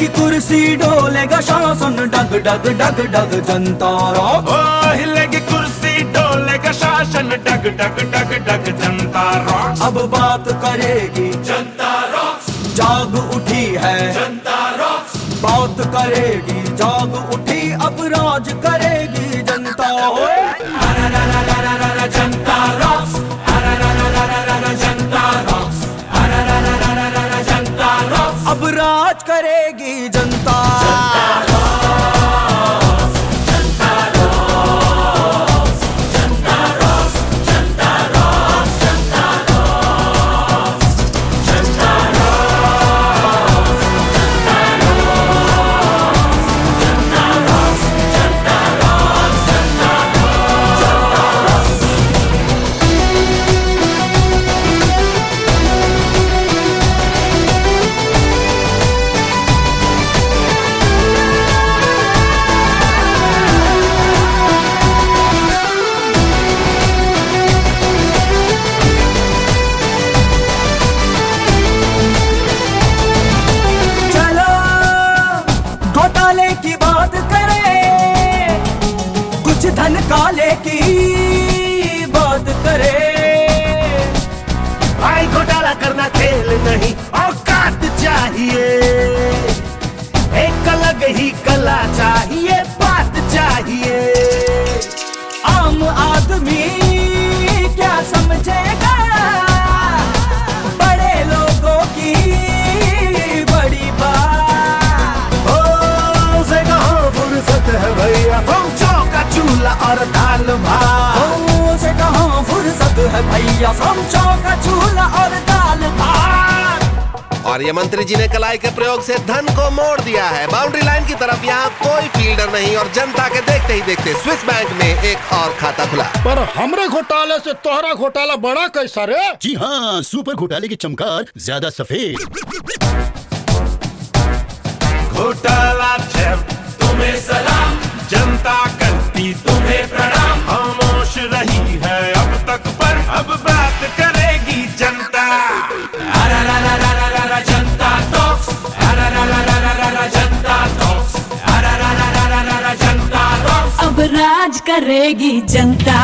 हिलेगी कुर्सी डोलेगा शासन, डग डग डग डग जनता रॉक्स। हिलेगी कुर्सी डोलेगा शासन, डग डग डग डग जनता रॉक्स। अब बात करेगी जनता रॉक्स, जाग उठी है जनता रॉक्स। बात करेगी जाग उठी, अब राज करेगी जनता। जनता रॉक्स, जनता रॉक्स, जनता रॉक्स। अब राज करेगी जनता। की बात करें, कुछ धन काले की बात करें। भाई घोटाला करना खेल नहीं, औकात चाहिए। एक अलग ही कला चाहिए, बात चाहिए। आम आदमी क्या समझेगा बड़े लोगों की बड़ी बात। है भैया समझो का चूल्हा और दाल भात। से कहाँ फुर्सत है भैया, समझो का चूल्हा और दाल भात। और ये मंत्री जी ने कलाई के प्रयोग से धन को मोड़ दिया है। बाउंड्री लाइन की तरफ यहाँ कोई फील्डर नहीं और जनता के देखते ही देखते स्विस बैंक में एक और खाता खुला। पर हमरे घोटाले से तोहरा घोटाला बड़ा कैसा रे? जी हाँ, सुपर घोटाले की चमकार ज्यादा सफेद। घोटाला जब तुम्हें सलाम, जनता करती तुम्हें प्रणाम। खामोश रही है अब तक पर अब बात करेगी जनता। जनता टॉक्स, जनता टॉक्स, जनता टॉक्स। अब राज करेगी जनता।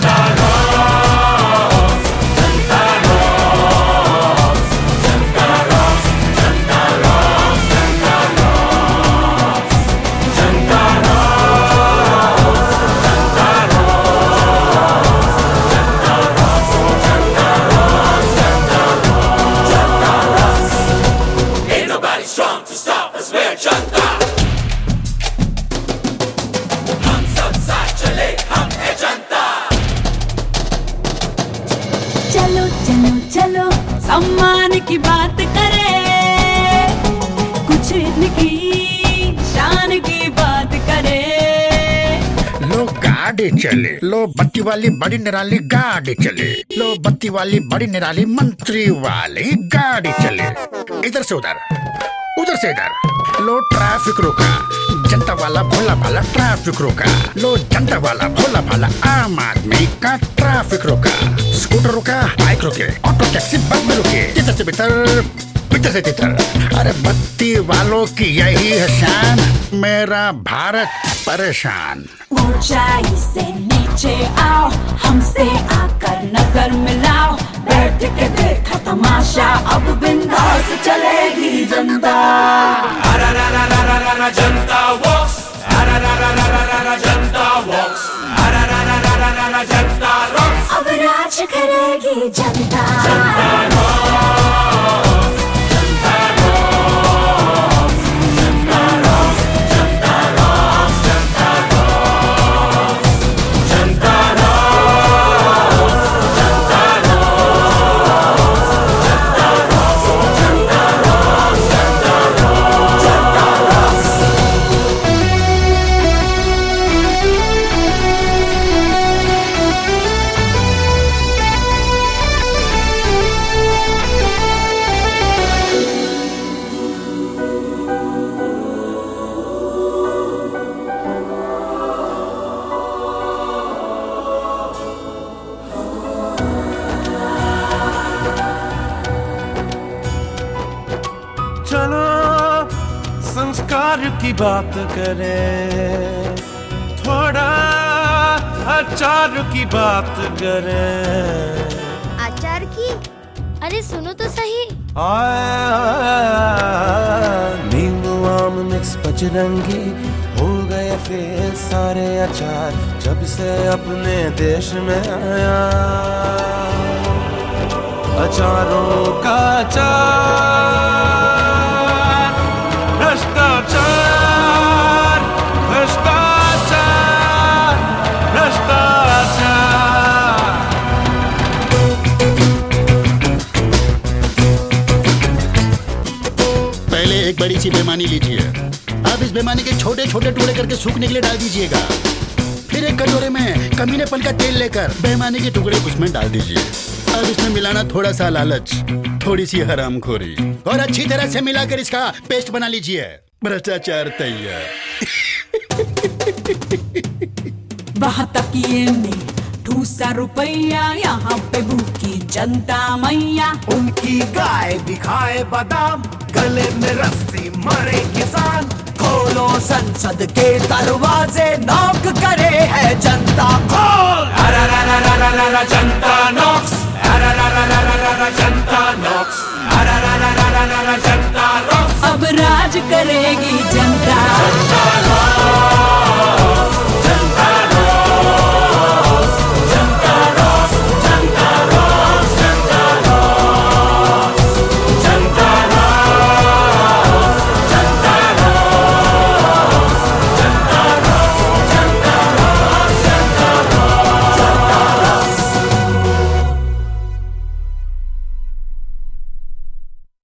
चलो चलो चलो सम्मान की बात करें, कुछ इनकी शान की बात करें। लो गाड़ी चले, लो बत्ती वाली बड़ी निराली गाड़ी चले, लो बत्ती वाली बड़ी निराली मंत्री वाली गाड़ी चले। इधर से उधर, उधर से इधर। लो ट्रैफिक रोका, जनता वाला भोला भाला ट्रैफिक रोका। लो जनता वाला भोला भाला आम आदमी का ट्रैफिक रोका। स्कूटर रोका, बाइक रोके, ऑटो टैक्सी बस में रुके। तितर से बितर, बितर से तितर। अरे बत्ती वालों की यही है शान, मेरा भारत परेशान। ऊंचाई से नीचे आओ, हमसे आकर नजर मिलाओ। बैठ के देखा तमाशा, अब बिंदास चलेगी जनता। जनता वॉक्स, जनता वॉक्स, जनता रॉक्स। अब राज करेगी जनता। की बात करें, थोड़ा अचार की बात करें। अचार की? अरे सुनो तो सही। नींबू आम मिक्स बजरंगी हो गए फिर सारे अचार जब से अपने देश में आया। अचारों का अचार, भ्रष्टाचार, भ्रष्टाचार, भ्रष्टाचार। पहले एक बड़ी सी बेईमानी लीजिए, अब इस बेईमानी के छोटे छोटे टुकड़े करके सूखने के लिए डाल दीजिएगा। फिर एक कटोरे में कमीनेपन का तेल लेकर बेईमानी के टुकड़े उसमें डाल दीजिए। अब इसमें मिलाना थोड़ा सा लालच, थोड़ी सी हरामखोरी और अच्छी तरह से मिलाकर इसका पेस्ट बना लीजिए। भ्रष्टाचार तैयार। बहतकिए में ठूसा रुपया, यहाँ पे भूखी जनता मैया। उनकी गाय दिखाए बादाम, गले में रस्सी मरे किसान। खोलो संसद के दरवाजे, नॉक करे है जनता खोल। जनता नॉक्स, जनता नॉक्स, जनता नॉक्स। अब राज करेगी जनता।